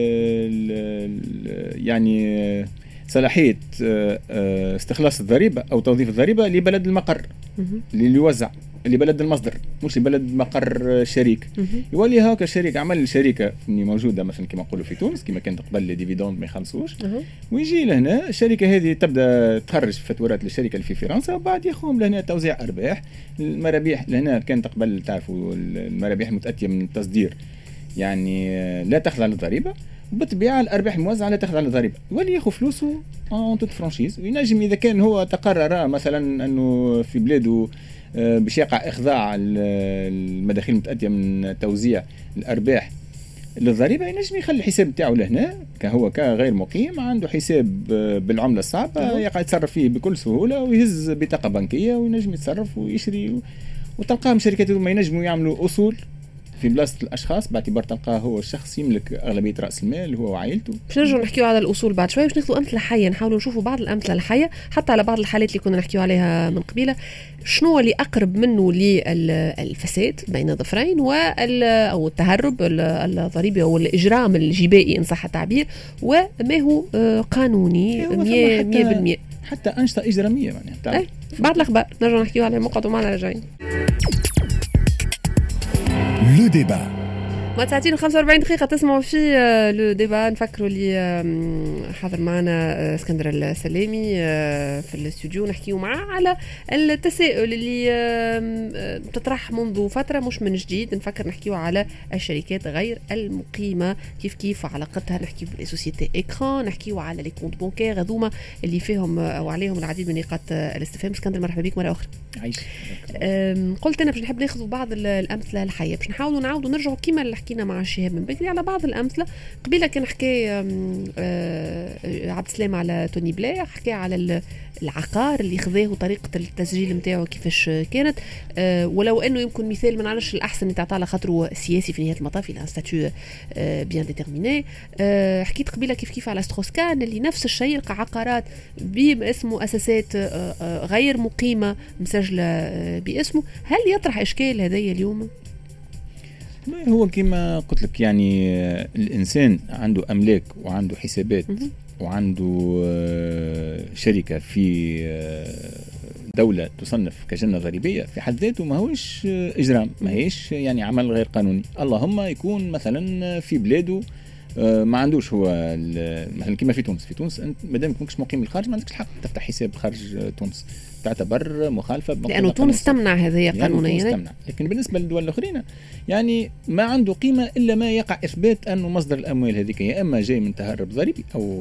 ال يعني صلاحيه استخلاص الضريبه او توظيف الضريبه لبلد المقر اللي يوزع لبلد المصدر مش لبلد مقر شريك. يولي هاكا الشريك عمل شركه موجوده مثلا كما نقولوا في تونس كما كانت قبل الديفيدوند ما يخلصوش، ويجي لهنا الشركه هذه تبدا تخرج فاتورات للشركه اللي في فرنسا، وبعد يقوم لهنا توزيع ارباح. المرابح لهنا كانت قبل تعرفوا المرابح المتاتيه من التصدير يعني لا تخضع للضريبه، وبالطبيعه الارباح الموزعه لا تخضع للضريبه. يولي ياخذ فلوسه اون توت فرانشيز، وينجم اذا كان هو تقرر مثلا انه في بلاده باش يقع اخضاع المداخيل المتاتيه من توزيع الارباح للضريبه، ينجم يخلي الحساب تاعو لهنا كهو كغير مقيم عنده حساب بالعمله الصعبه يقع يتصرف فيه بكل سهوله، ويهز بطاقه بنكيه وينجم يتصرف ويشري. وتلقاهم شركات ما ينجموا يعملوا اصول في بلاصه الاشخاص باعتبار تلقاه هو الشخص يملك اغلبيه راس المال هو وعائلته. باش نرجعوا نحكيوا على الاصول بعد شوي، باش ناخذوا امثله حيه، نحاولوا نشوفوا بعض الامثله الحيه حتى على بعض الحالات اللي كنا نحكيوا عليها من قبيله. شنو اللي اقرب منه للفساد بين الظفرين وال او التهرب الضريبي او الاجرام الجبائي ان صح التعبير، وما هو قانوني مية بالمية حتى انشطه اجراميه يعني. أي. بعد الاخبار نرجعوا نحكيوا على مقعدوا معنا راجعين. لو ديبا ما ساعتين وخمسة وأربعين دقيقة تسمعوا في لو ديبا. نفكروا لي حاضر معنا اسكندر السلامي في الاستوديو، نحكيوا معاه على التساؤل اللي تطرح منذ فترة مش من جديد. نفكر نحكيوا على الشركات غير المقيمة كيف كيف علاقتها، نحكيوا باللي سوسيتي اكران، نحكيوا على لي كونت بانكير هذوما اللي فيهم او عليهم العديد من نقاط الاستفهام. اسكندر مرحبا بك مرة أخرى. عايش. قلت أنا باش نحب ناخذ بعض الأمثلة الحية، باش نحاولوا نعاودوا نرجعوا كيما اللي حكينا مع الشهاب من بكري على بعض الأمثلة. قبيلة كان حكي عبد السلام على توني بلاير، حكي على العقار اللي خذاه وطريقة التسجيل متاعه كيفاش كانت، ولو أنه يمكن مثال من عرش الأحسن اللي تعطى على خاطره سياسي في نهاية المطاف، إلى ستاتيو بيان ديترميني. حكيت قبيلة كيف كيف على ستروسكان اللي نفس الشيء، يلقى عقارات باسم مؤسسات غير مقيمة مسجلة باسمه. هل يطرح إشكال هذايا اليوم؟ هو كما قلت لك يعني الإنسان عنده أملاك وعنده حسابات وعنده شركة في دولة تصنف كجنة ضريبية، في حد ذاته ما هوش إجرام، ما هيش يعني عمل غير قانوني. اللهم يكون مثلا في بلاده ما عندوش هو مثلا كما في تونس. في تونس انت مادام كنتش مقيم بالخارج ما عندكش الحق تفتح حساب خارج تونس، تعتبر مخالفه لانه تونس تمنع هذه قانونيا. يعني تمنع. لكن بالنسبه للدول الاخرين يعني ما عنده قيمه الا ما يقع اثبات انه مصدر الاموال هذيك يا اما جاي من تهرب ضريبي او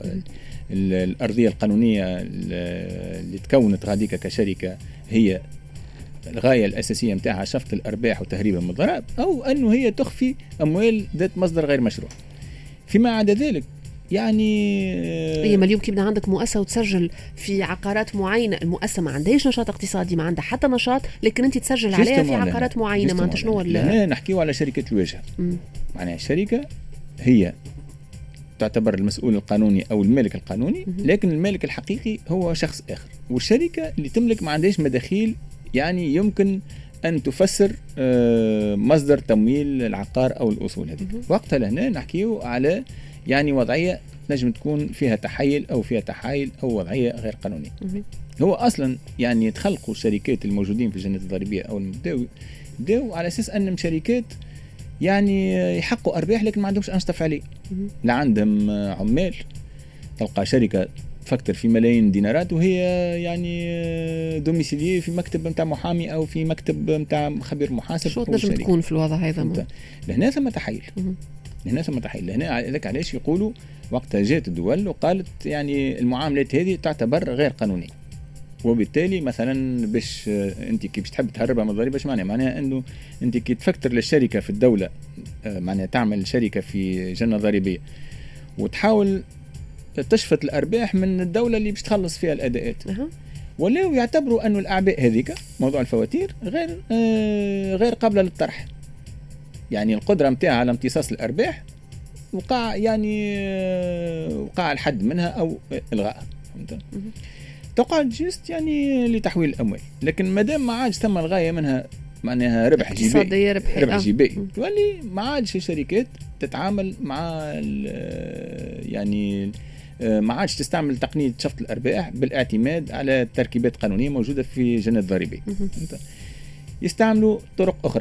الارضيه القانونيه اللي تكونت غاديكا كشركه هي الغايه الاساسيه نتاعها شفط الارباح وتهريبها من الضرائب، او انه هي تخفي اموال ذات مصدر غير مشروع. فيما عدا ذلك يعني هي ما اليوم كيبدا عندك مؤسسه وتسجل في عقارات معينه، المؤسسه ما عندهاش نشاط اقتصادي، ما عندها حتى نشاط، لكن انت تسجل عليها في عقارات معينه. ما انت شنو هنا نحكيو على شركه الواجهه. معناها الشركه هي تعتبر المسؤول القانوني او المالك القانوني، لكن المالك الحقيقي هو شخص اخر، والشركه اللي تملك ما عندهاش مداخيل يعني يمكن أن تفسر مصدر تمويل العقار أو الأصول هذه. وقتها لهنا نحكيه على يعني وضعية نجم تكون فيها تحيل أو فيها تحايل أو وضعية غير قانونية. هو أصلا يعني يتخلقوا الشركات الموجودين في الجنة الضريبية أو المبدأ بدأوا على أساس أنهم شركات يعني يحققوا أرباح لكن ما عندهمش أنشطة فعلية. لا عندهم عمال، تلقى شركة تفكر في ملايين دينارات وهي يعني دوميسيلي في مكتب متاع محامي او في مكتب متاع خبير محاسب. شو تنجم تكون في الوضع هذا؟ لهنا ثم تحيل، لهنا ثم تحيل. لهنا لك علاش يقولوا وقتها جات الدول وقالت يعني المعاملات هذه تعتبر غير قانونيه، وبالتالي مثلا باش انت كي باش تحب تهربها من الضريبه ايش معناها؟ معناها انه انت كي تفكر للشركه في الدوله، معناها تعمل شركه في جنه ضريبيه وتحاول تشفط الأرباح من الدولة اللي باش تخلص فيها الأداءات، ولاو يعتبروا أنه الأعباء هذيك موضوع الفواتير غير آه غير قابلة للطرح. يعني القدرة متاعها على امتصاص الأرباح وقع يعني آه وقع الحد منها أو إلغائها. تقعد جيست يعني لتحويل الأموال، لكن مادام ما عادش ثم الغاية منها معناها ربح جيبي ربح, ربح جيبي تولي ما عادش الشركات تتعامل مع يعني ما عادش تستعمل تقنية شفط الأرباح بالاعتماد على تركيبات قانونية موجودة في جنة الضريبية، يستعملوا طرق أخرى.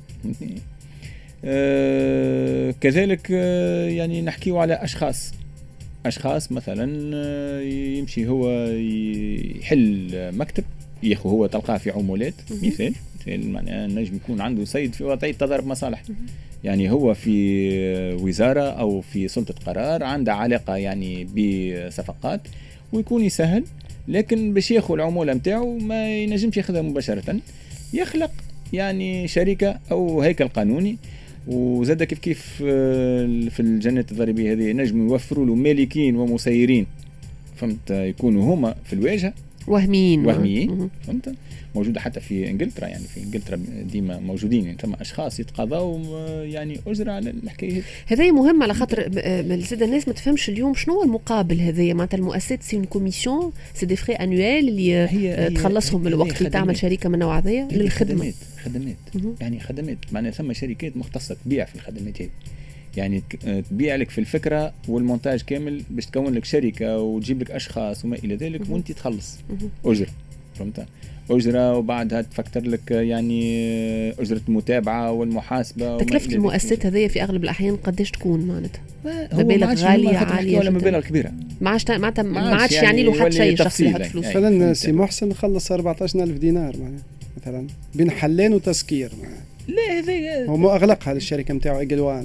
آه كذلك آه يعني نحكيو على أشخاص أشخاص مثلا آه يمشي هو يحل مكتب ياخو هو تلقاه في عمولات. مثال مثال معناها نجم يكون عنده سيد في وضعية تضارب مصالح، يعني هو في وزارة أو في سلطة قرار عنده علاقة يعني بصفقات ويكون يسهل، لكن باش ياخذ العمولة متاعه ما ينجمش ياخذها مباشرة، يخلق يعني شركة أو هيكل قانوني. وزاد كيف كيف في الجنات الضريبية هذه نجم يوفروا له مالكين ومسيرين، فهمت، يكونوا هما في الواجهة وهميين وهميين فهمت. موجودة حتى في انجلترا، يعني في انجلترا ديما موجودين يعني ثم اشخاص يتقاضوا يعني اجره على الحكايه هذه مهمه على خاطر زاد الناس ما تفهمش اليوم شنو المقابل هذايا معناتها المؤسسات سي كوميسيون سي دي فري انويل اللي هي تخلصهم من الوقت اللي تعمل شركه من نوع هذايا للخدمه خدمات يعني خدمات معناها ثم شركات مختصه تبيع في الخدمات هذه، يعني تبيع لك في الفكره والمونتاج كامل باش تكون لك شركه وتجيب لك اشخاص وما الى ذلك وانت تخلص اجره، فهمت، أجرة وبعدها تفكر لك يعني أجرة المتابعة والمحاسبة. تكلفة المؤسسات هذه في أغلب الأحيان قديش تكون معناتها؟ مبالغ غالية عالية ولا مبالغ كبيرة؟ ما عادش معناتها ما عادش يعني له حتى شيء شخص يحط فلوس. مثلا سي محسن خلص أربعة عشر ألف دينار معناها مثلا بين حلين وتسكير معناها. لا هذا هو أغلقها للشركة متاعه إجلوان.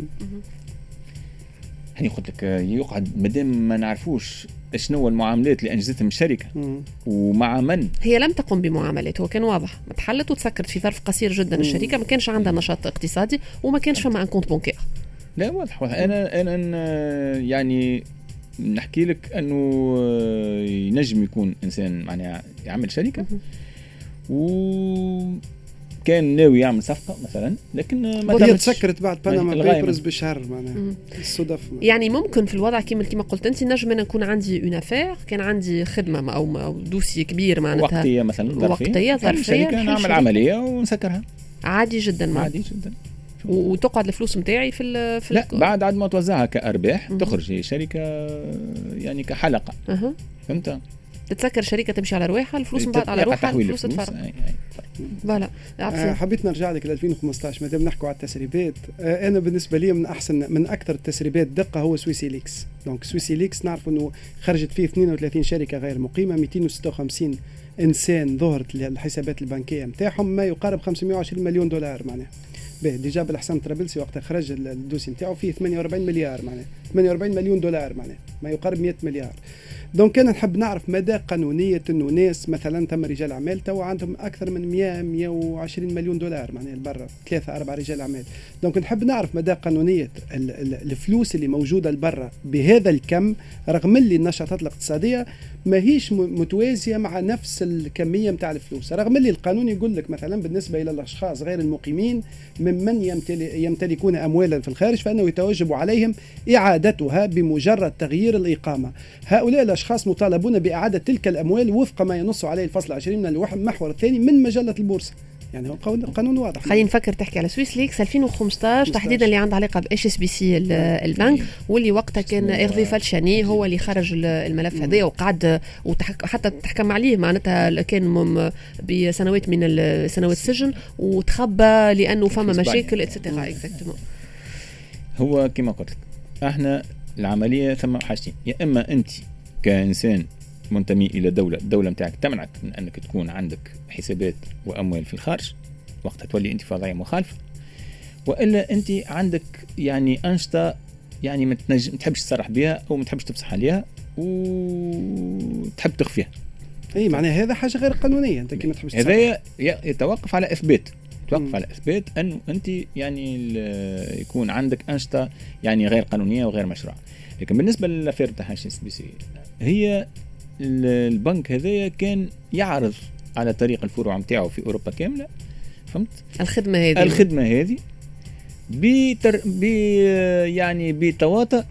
يعني قلت لك يقعد مادام ما نعرفوش شنو المعاملات اللي انجزتهم الشركه مم. ومع من هي لم تقم بمعاملات، هو كان واضح ما تحلت وتسكرت في ظرف قصير جدا. مم. الشركه ما كانش عندها نشاط اقتصادي وما كانش فما ان كونت بنكير. لا واضح, واضح. انا انا يعني نحكي لك انه ينجم يكون انسان معناها يعمل شركه و كان ناوي يعمل صفقه مثلا لكن ما تسكرت بعد بنما بيبرز بشهر معناها الصدف. يعني ممكن في الوضع كيما كيما قلت انت نجم انا نكون عندي اون افير، كان عندي خدمه او دوسي كبير معناتها وقتيه مثلا وقتيه ظرفيه نعمل عمليه ونسكرها عادي جدا. عادي جدا وتقعد الفلوس نتاعي في ال في لا بعد عاد ما توزعها كارباح تخرج شركه يعني كحلقه. أه. فهمت؟ تتسكر شركه تمشي على رواحها، الفلوس من بعد على روحها، الفلوس تتفرق. فوالا حبيت نرجع لك ل ألفين وخمسطاش ما دام نحكوا على التسريبات. انا بالنسبه لي من احسن من اكثر التسريبات دقه هو سويسي ليكس. دونك سويسي ليكس نعرف انه خرجت فيه اثنين وثلاثين شركه غير مقيمه، مئتين وستة وخمسين انسان ظهرت الحسابات البنكيه نتاعهم، ما يقارب خمسمائة وعشرين مليون دولار معناها. به ديجا بالحسام طرابلسي وقتها خرج الدوسي نتاعو فيه ثمانية وأربعين مليار معناها، ثمانية وأربعين مليون دولار معناها، ما يقارب مئة مليار. دونك انا نحب نعرف مدى قانونيه انه ناس مثلا تم رجال اعمال تو عندهم اكثر من مئة مئة وعشرين مليون دولار معناها لبرا، ثلاثه اربعه رجال اعمال. دونك نحب نعرف مدى قانونيه الفلوس اللي موجوده لبرا بهذا الكم، رغم اللي النشاطات الاقتصاديه ماهيش متوازيه مع نفس الكميه نتاع الفلوس، رغم اللي القانون يقول لك مثلا بالنسبه الى الاشخاص غير المقيمين ممن يمتلكون اموالا في الخارج فانه يتوجب عليهم اعادتها بمجرد تغيير الاقامه. هؤلاء الاشخاص مطالبون باعاده تلك الاموال وفق ما ينص عليه الفصل عشرين من المحور الثاني من مجله البورصه. يعني هو قانون واضح. خلينا نفكر تحكي على سويس ليكس ألفين وخمسطاش تحديدا اللي عندها علاقه باش اس بي سي البنك، واللي وقتها كان ايرفي فالشاني هو اللي خرج الملف هذا وقعد وحتى تحكم عليه معناتها كان بسنوات من سنوات السجن وتخبى لانه فما مشاكل اتسيتيرا. اكزاكتومون. هو كما قلت لك احنا العمليه ثم حاجتين، يا اما انت كانسان منتمي الى دوله، الدوله نتاعك تمنعك من انك تكون عندك حسابات واموال في الخارج، وقتها تولي انت في وضعيه مخالفه، والا انت عندك يعني انشطه يعني ما تحبش تصرح بها او ما تحبش تفصح عليها وتحب تخفيها. اي معناها هذا حاجه غير قانونيه، انت كي ما تحبش تصرح. هذا يتوقف على اثبات، توقف على اثبات انه انت يعني يكون عندك انشطه يعني غير قانونيه وغير مشروعه. لكن بالنسبه للافير تاع اتش اس بي سي، هي البنك هذايا كان يعرض على طريق الفروع نتاعو في اوروبا كامله، فهمت؟ الخدمه هذه الخدمه هذه بتر... ب يعني بتواطؤ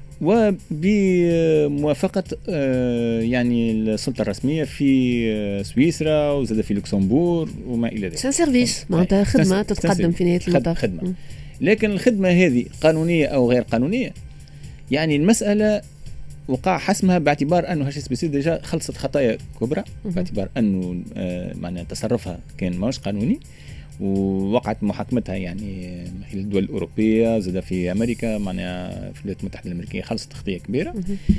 وبموافقه يعني السلطه الرسميه في سويسرا وزاد في لوكسمبورغ وما الى ذلك. سان سيرفيس معناتها خدمه تتقدم في نهايه المطاف. خدمه. لكن الخدمه هذه قانونيه او غير قانونيه، يعني المساله وقع حسمها باعتبار انه اتش اس بي سي ديجا خلصت خطايا كبرى، باعتبار انه آه معناها تصرفها كان ماهوش قانوني، ووقعت محاكمتها يعني في الدول الاوروبيه زاد في امريكا معناها في الولايات المتحده الامريكيه، خلصت خطيه كبيره.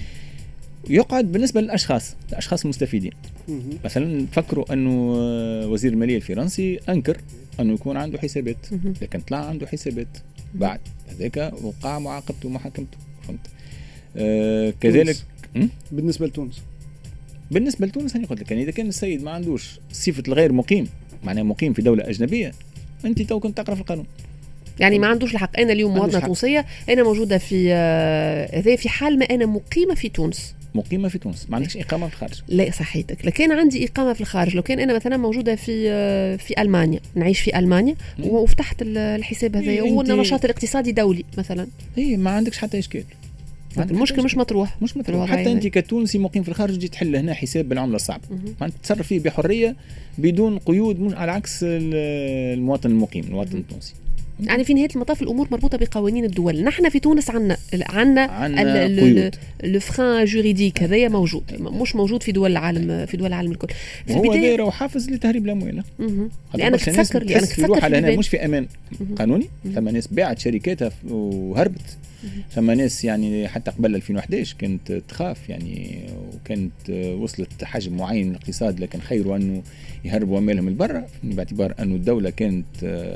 يقعد بالنسبه للاشخاص الاشخاص المستفيدين، مثلا فكروا انه وزير الماليه الفرنسي انكر انه يكون عنده حسابات، لكن طلع عنده حسابات بعد هذاك وقع معاقبته ومحاكمته، فهمت؟ آه كذلك بالنسبه لتونس بالنسبه لتونس انا قلت لك يعني اذا كان السيد ما عندوش صفه الغير مقيم، معناه مقيم في دوله اجنبيه، انت تو كنت تقرا في القانون، يعني ما عندوش الحق. انا اليوم مواطنه تونسيه، انا موجوده في هذا آه في حال ما انا مقيمه في تونس، مقيمه في تونس ما عندكش اقامه في الخارج. لا صحيتك، لكن عندي اقامه في الخارج. لو كان انا مثلا موجوده في آه في المانيا، نعيش في المانيا مم. وفتحت الحساب هذا والنشاط الاقتصادي دولي مثلا، اي ما عندكش حتى اشكال، المشكل مش مطروح مش مطروح. حتى انت كتونسي مقيم في الخارج تجي تحل هنا حساب بالعمله الصعبه، ما تتصرف فيه بحريه بدون قيود، مش على عكس المواطن المقيم المواطن التونسي. يعني في نهايه المطاف الامور مربوطه بقوانين الدول. نحن في تونس عندنا عندنا لو فران جوريديك هذايا موجود، مش موجود في دول العالم، في دول العالم الكل. في هو داير وحافز لتهريب الاموال، لانك تفكر لانك تفكر على هنا مش في امان قانوني. ثم ناس باعت شركاتها وهربت، ثم ناس يعني حتى قبل ألفين وأحد عشر كانت تخاف يعني، وكانت وصلت حجم معين من الاقتصاد، لكن خيروا انه يهربوا اموالهم لبرا باعتبار انه الدوله كانت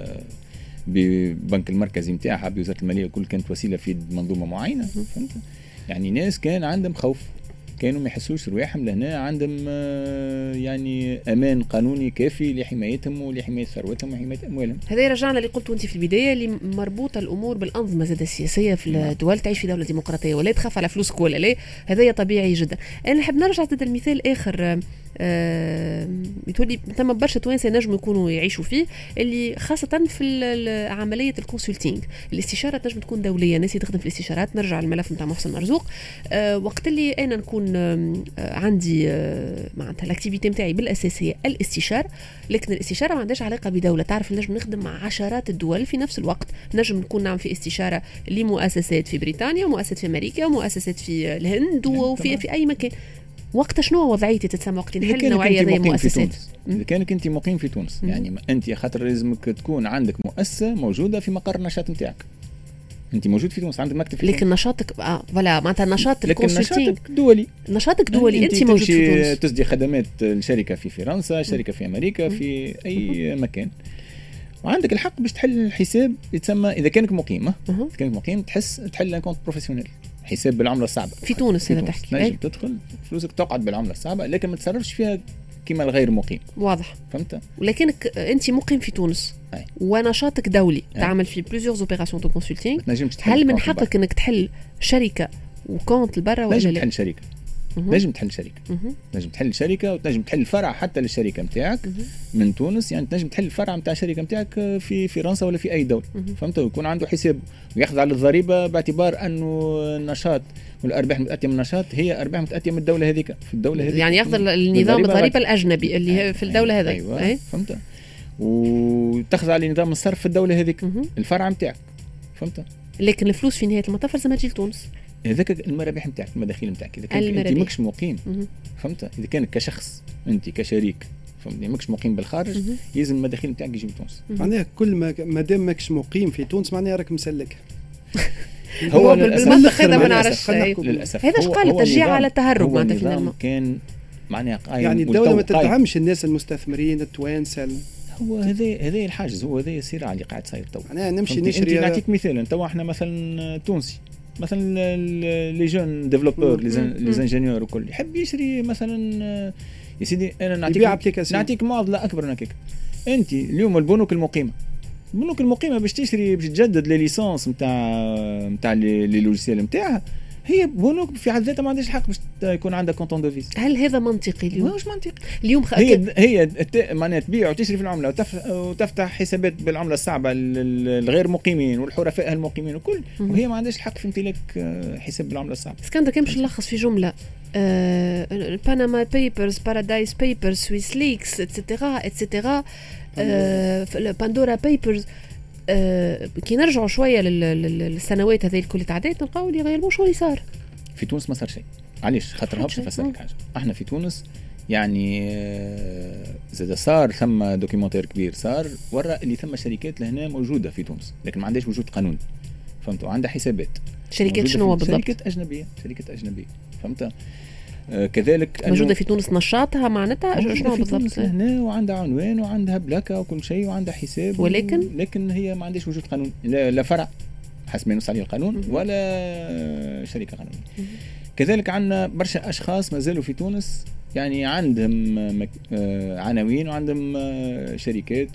ببنك المركزي نتاعها بوزاره الماليه كل كانت وسيله في منظومه معينه، فهمت؟ يعني ناس كان عندهم خوف، كانوا ما يحسوش رواحهم لهنا عندهم يعني امان قانوني كافي لحمايتهم ولحمايه ثروتهم وحمايه اموالهم. هذا يرجعنا اللي قلته انت في البدايه، اللي مربوطه الامور بالانظمه زاد السياسيه في الدول. تعيش في دوله ديمقراطيه ولا تخاف على فلوسك ولا لا، هذا طبيعي جدا. انا نحب نرجع زاد المثال اخر آه يتولي ثم برشا توانسه ينجموا يكونوا يعيشوا فيه، اللي خاصه في عمليه الكونسلتينغ. الاستشاره تنجم تكون دوليه، الناس اللي تخدم في الاستشارات. نرجع للملف نتاع محسن مرزوق. آه وقت اللي انا نكون آه عندي آه معناتها الاكتيفيتي نتاعي بالاساس هي الاستشاره، لكن الاستشاره ما عندهاش علاقه بدوله. تعرف نجم نخدم مع عشرات الدول في نفس الوقت. نجم نكون نعمل في استشاره لمؤسسات في بريطانيا ومؤسسات في امريكا ومؤسسات في الهند وفي في اي مكان. وقت شنو وضعيتي تتسمى وقت نحل نوعيه ذي مؤسسات؟ اذا كانك انت مقيم في تونس، مم. يعني انت خاطر لازمك تكون عندك مؤسسه موجوده في مقر النشاط نتاعك. انت موجود في تونس، عندك مكتب في لكن تونس. نشاطك اه ولا معناتها نشاط الكونسلتينغ نشاطك دولي. نشاطك دولي، انت, انت موجود في تونس، تسدي خدمات الشركه في فرنسا، شركه في امريكا، في اي مكان، وعندك الحق باش تحل الحساب يتسمى اذا كانك مقيم. اذا كانك مقيم تحس تحل ان كونت بروفيسيونيل، حساب بالعمله الصعبه في تونس. اذا تحكي نجم تدخل فلوسك تقعد بالعمله الصعبه، لكن ما تصرفش فيها كما الغير مقيم. واضح، فهمت؟ ولكنك انت مقيم في تونس أي. ونشاطك دولي، أي. تعمل في بليزيور اوبيراسيون دو كونسلتينغ. هل من حقك انك تحل شركه وكونت لبرا ولا نجم لا؟ تحل شركه، نجم تحل شركه، نجم تحل شركه وتنجم تحل فرع حتى للشركه نتاعك من تونس. يعني تنجم تحل الفرع نتاع الشركه نتاعك في فرنسا ولا في اي دوله. فهمت؟ ويكون عنده حساب وياخذ على الضريبه باعتبار انه النشاط والارباح المتاتيه من النشاط هي ارباح متاتيه من الدوله هذيك في الدوله هذيك. يعني ياخذ النظام الضريبه الاجنبي اللي هي في الدوله هذيك. ايوه أي. فهمت؟ وتاخذ على نظام الصرف في الدوله هذيك الفرع نتاعك. فهمت؟ لكن الفلوس في نهايه المطاف لازم تجي لتونس. هذاك المرابح نتاعك، المداخيل نتاعك. اذا كنت انت ماكش مقيم، فهمت؟ اذا كانك كشخص انت كشريك فهمتني ماكش مقيم بالخارج، لازم المداخيل نتاعك يجيو لتونس. معناها كل ما ما دام ماكش مقيم في تونس معناها راك مسلك. هو بالمنطق هذا ما نعرفش للاسف. هذا اش قال تشجيع على التهرب معناتها في كان معناها قايم، يعني الدوله ما تدعمش الناس المستثمرين التوانسه. هو هذا هذا الحاجز، هو هذا الصراع اللي قاعد صاير تو. معناها نمشي نشري. نعطيك مثال، تو احنا مثلا تونسي مثلا لي جون ديفلوبور لي زانجينيور وكل يحب يشري مثلا يا سيدي انا نعطيك نعطيك معضله اكبر من هكاك. انت اليوم البنوك المقيمه البنوك المقيمه باش تشري باش تجدد لي ليسونس نتاع نتاع لي لوجيسيال نتاعها، هي بنوك في حد ذاتها ما عندهاش الحق باش يكون عندها كونتون دو فيز. هل هذا منطقي اليوم؟ ماهوش منطقي اليوم. خ... هي هي معناها تبيع وتشري في العمله وتف... وتفتح حسابات بالعمله الصعبه الغير مقيمين والحرفاء المقيمين وكل، وهي ما عندهاش الحق في امتلاك حساب بالعمله الصعبه. اسكندر كان باش نلخص في جمله باناما بيبرز، بارادايس بيبرز، سويس ليكس، اتسيتيرا اتسيتيرا، باندورا بيبرز. أه كي نرجعوا شويه للسنوات هذه الكل تعديت نلقاو اللي غير شو اللي صار في تونس. ما صار شيء. علاش؟ خاطر هبش نفسرك حاجه. احنا في تونس يعني زاد صار ثم دوكيومنتير كبير صار ورا اللي ثم شركات لهنا موجوده في تونس لكن ما عندهاش وجود قانوني. فهمت؟ وعندها حسابات. شركات شنو بالضبط؟ شركات اجنبيه شركات اجنبيه. فهمت؟ آه كذلك موجوده في تونس نشاطها معناتها شنو بالضبط؟ هنا وعندها عنوان وعندها بلاكه وكل شيء وعندها حساب، ولكن و... لكن هي ما عندهاش وجود قانوني، لا, لا فرع حسب ما ينص عليه القانون م- ولا شركه قانونيه. م- كذلك عندنا برشا اشخاص ما زالوا في تونس يعني عندهم مك... آه عناوين وعندهم آه شركات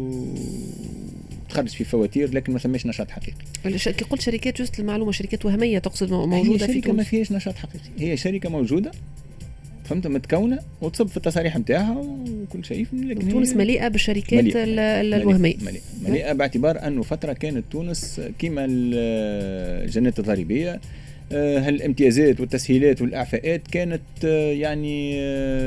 وتخرج في فواتير لكن ما ثماش نشاط حقيقي. كي قلت شركات جست المعلومه شركات وهميه تقصد موجوده في تونس؟ ما فيهاش نشاط حقيقي، هي شركه موجوده فهمت متكونه وتصب في التصاريح نتاعها وكل شيء. لكن تونس مليئه بالشركات مليئة. الوهميه مليئه مليئه باعتبار انه فتره كانت تونس كيما الجنات الضريبيه هالامتيازات والتسهيلات والاعفاءات كانت يعني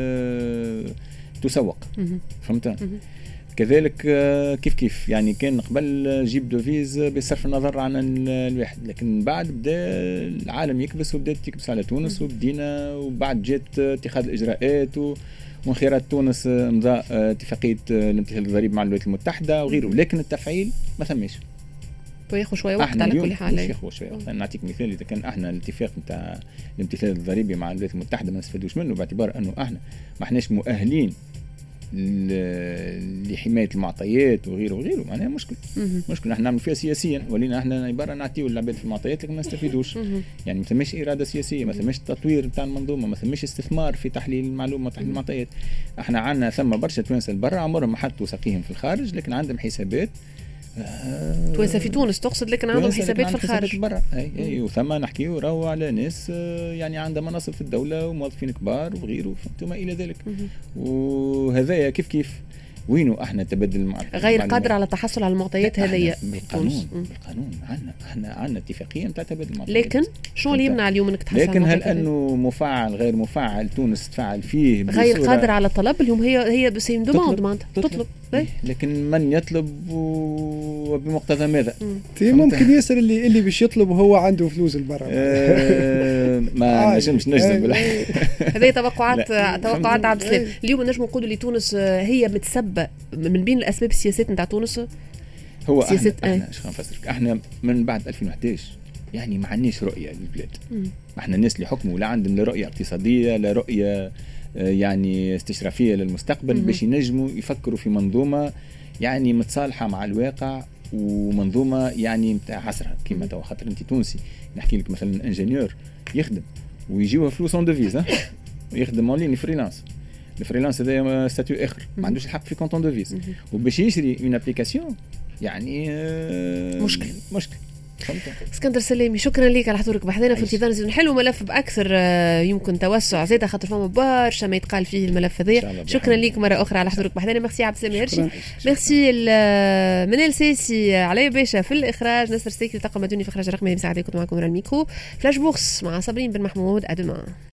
تسوق. فهمت؟ كذلك كيف كيف يعني كان قبل جيب دوفيز بصرف النظر عن الواحد، لكن بعد بدا العالم يكبس وبدات تكبس على تونس وبدينا وبعد جات اتخاذ الاجراءات ومن خيرات تونس امضاء اتفاقيه الامتثال الضريبي مع الولايات المتحده وغيره، لكن التفعيل ما ثماش. وياخذ شويه وقت على كل حال. ياخذ شويه وقت. نعطيك مثال، اذا كان احنا الاتفاق نتاع الامتثال الضريبي مع الولايات المتحده ما نستفادوش منه باعتبار انه احنا ما احناش مؤهلين لحمايه المعطيات وغيره وغيره، معناها مشكل. مشكل احنا نعمل فيها سياسيا ولينا احنا عباره نعطيو العباد في المعطيات لكن ما نستفيدوش. يعني ما ثماش اراده سياسيه، ما ثماش تطوير نتاع المنظومه، ما ثماش استثمار في تحليل المعلومه وتحليل المعطيات. احنا عندنا ثم برشا توانسه برا عمرهم ما حطوا ساقيهم في الخارج لكن عندهم حسابات آه توانسه في تونس تقصد، لكن عندهم حسابات في الخارج برا. اي اي وثم نحكيو راهو على ناس يعني عندها مناصب في الدوله وموظفين كبار وغيره ثم الى ذلك. وهذايا كيف كيف وينو احنا تبادل مع غير قادر على التحصل على المعطيات هذيا بالقانون. بالقانون عندنا احنا عندنا اتفاقيه نتاع تبادل المعطيات، لكن شو اللي يمنع اليوم انك تحصل؟ لكن هل انه مفعل غير مفعل تونس تفعل فيه غير قادر على الطلب اليوم؟ هي هي بسيم دوموند تطلب, تطلب. إيه؟ لكن من يطلب وبمقتضى ماذا؟ ممكن ياسر اللي اللي باش يطلب وهو عنده فلوس البرا. آه ما نجمش نجذب. هذه توقعات توقعات عبد السلام. اليوم نجم نقولوا لتونس هي متسبه من بين الاسباب السياسات نتاع تونس. هو احنا احنا اش نفسرك، احنا من بعد ألفين وإحدى عشر يعني ما عندناش رؤيه للبلاد. احنا الناس اللي حكموا لا عندهم لا رؤيه اقتصاديه لا رؤيه يعني استشرافيه للمستقبل باش ينجموا يفكروا في منظومه يعني متصالحه مع الواقع ومنظومه يعني نتاع عصرها كيما تو. خاطر انت تونسي نحكي لك مثلا انجينيور يخدم ويجيوه فلوس اون ديفيز ويخدم اون لين فريلانس. الفريلانس هذا ستاتيو اخر ما عندوش الحق في كونتون ديفيز وباش يشري اون ابليكاسيون يعني مشكل مشكل. اسكندر سلامي شكرا لك على حضورك بحذنا في انتظار نزيد نحلو ملف باكثر يمكن توسع زاده خاطر فما برشا ما يتقال فيه الملف هذا. شكرا لك مره اخرى على حضورك بحذنا. ميرسي عبد السلام هرشي، ميرسي منال ساسي علي باشا في الاخراج، نصر سيكي طاقم مدني في اخراج الرقمي مساعدة كنت معكم على الميكرو. فلاش بوكس مع صابرين بن محمود. ادمان.